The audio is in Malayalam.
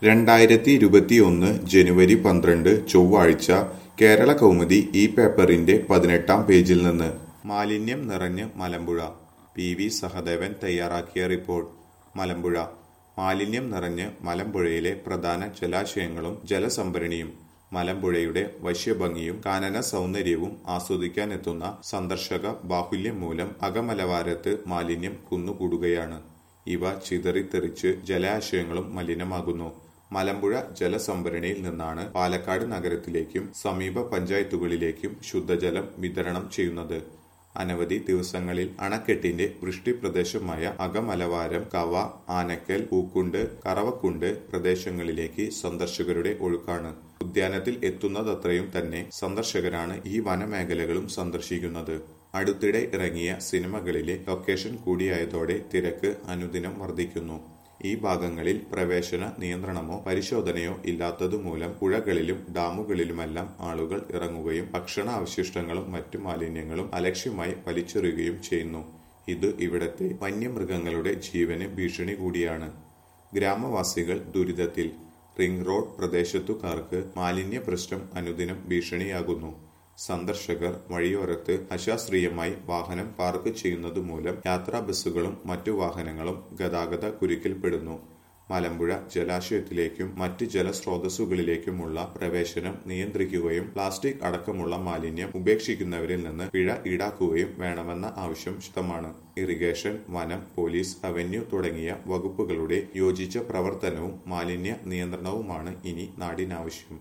2021 ജനുവരി 12 ചൊവ്വാഴ്ച കേരള കൗമുദി ഈ പേപ്പറിന്റെ 18-ാം പേജിൽ നിന്ന് മാലിന്യം നിറഞ്ഞ് മലമ്പുഴ. പി.വി. സഹദേവൻ തയ്യാറാക്കിയ റിപ്പോർട്ട്. മലമ്പുഴ. മാലിന്യം നിറഞ്ഞ് മലമ്പുഴയിലെ പ്രധാന ജലാശയങ്ങളും ജലസംഭരണിയും. മലമ്പുഴയുടെ വശ്യഭംഗിയും കാനന സൗന്ദര്യവും ആസ്വദിക്കാനെത്തുന്ന സന്ദർശക ബാഹുല്യം മൂലം അകമലവാരത്ത് മാലിന്യം കുന്നുകൂടുകയാണ്. ഇവ ചിതറിത്തെറിച്ച് ജലാശയങ്ങളും മലിനമാകുന്നു. മലമ്പുഴ ജലസംഭരണിയിൽ നിന്നാണ് പാലക്കാട് നഗരത്തിലേക്കും സമീപ പഞ്ചായത്തുകളിലേക്കും ശുദ്ധജലം വിതരണം ചെയ്യുന്നത്. അനവധി ദിവസങ്ങളിൽ അണക്കെട്ടിന്റെ വൃഷ്ടിപ്രദേശമായ അകമലവാരം, കവ, ആനക്കൽ, പൂക്കുണ്ട്, കറവക്കുണ്ട് പ്രദേശങ്ങളിലേക്ക് സന്ദർശകരുടെ ഒഴുക്കാണ്. ഉദ്യാനത്തിൽ എത്തുന്നതത്രയും തന്നെ സന്ദർശകരാണ് ഈ വനമേഖലകളും സന്ദർശിക്കുന്നത്. അടുത്തിടെ ഇറങ്ങിയ സിനിമകളിലെ ലൊക്കേഷൻ കൂടിയായതോടെ തിരക്ക് അനുദിനം വർദ്ധിക്കുന്നു. ഈ ഭാഗങ്ങളിൽ പ്രവേശന നിയന്ത്രണമോ പരിശോധനയോ ഇല്ലാത്തതുമൂലം പുഴകളിലും ഡാമുകളിലുമെല്ലാം ആളുകൾ ഇറങ്ങുകയും ഭക്ഷണാവശിഷ്ടങ്ങളും മറ്റു മാലിന്യങ്ങളും അലക്ഷ്യമായി വലിച്ചെറിയുകയും ചെയ്യുന്നു. ഇത് ഇവിടത്തെ വന്യമൃഗങ്ങളുടെ ജീവന് ഭീഷണി കൂടിയാണ്. ഗ്രാമവാസികൾ ദുരിതത്തിൽ. റിംഗ് റോഡ് പ്രദേശത്തുകാർക്ക് മാലിന്യ പ്രശ്നം അനുദിനം ഭീഷണിയാകുന്നു. സന്ദർശകർ വഴിയോരത്ത് അശാസ്ത്രീയമായി വാഹനം പാർക്ക് ചെയ്യുന്നതുമൂലം യാത്രാ ബസ്സുകളും മറ്റു വാഹനങ്ങളും ഗതാഗത കുരുക്കിൽപ്പെടുന്നു. മലമ്പുഴ ജലാശയത്തിലേക്കും മറ്റ് ജലസ്രോതസ്സുകളിലേക്കുമുള്ള പ്രവേശനം നിയന്ത്രിക്കുകയും പ്ലാസ്റ്റിക് അടക്കമുള്ള മാലിന്യം ഉപേക്ഷിക്കുന്നവരിൽ നിന്ന് പിഴ ഈടാക്കുകയും വേണമെന്ന ആവശ്യം ശക്തമാണ്. ഇറിഗേഷൻ, വനം, പോലീസ്, റവന്യൂ തുടങ്ങിയ വകുപ്പുകളുടെ യോജിച്ച പ്രവർത്തനവും മാലിന്യ നിയന്ത്രണവുമാണ് ഇനി നാടിനാവശ്യം.